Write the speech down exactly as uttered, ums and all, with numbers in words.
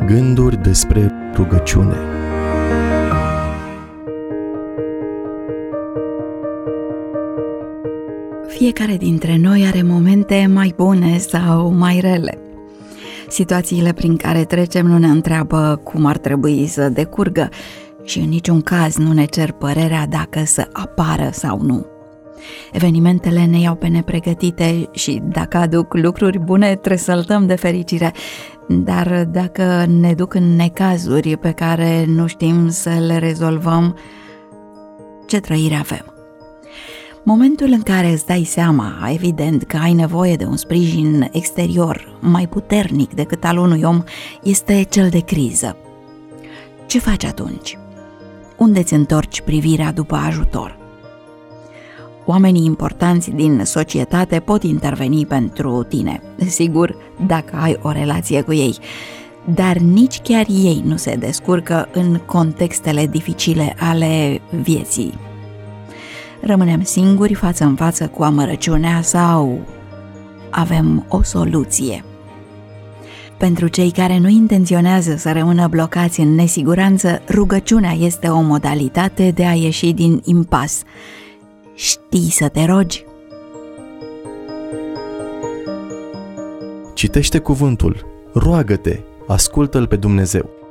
Gânduri despre rugăciune. Fiecare dintre noi are momente mai bune sau mai rele. Situațiile prin care trecem nu ne întreabă cum ar trebui să decurgă și în niciun caz nu ne cer părerea dacă să apară sau nu. Evenimentele ne iau pe nepregătite și dacă aduc lucruri bune, trăsăltăm de fericire, dar dacă ne duc în necazuri pe care nu știm să le rezolvăm, ce trăire avem? Momentul în care îți dai seama, evident, că ai nevoie de un sprijin exterior mai puternic decât al unui om, este cel de criză. Ce faci atunci? Unde îți întorci privirea după ajutor? Oamenii importanți din societate pot interveni pentru tine, sigur, dacă ai o relație cu ei, dar nici chiar ei nu se descurcă în contextele dificile ale vieții. Rămânem singuri față în față cu amărăciunea sau avem o soluție? Pentru cei care nu intenționează să rămână blocați în nesiguranță, rugăciunea este o modalitate de a ieși din impas. Știi să te rogi? Citește cuvântul, roagă-te, ascultă-L pe Dumnezeu.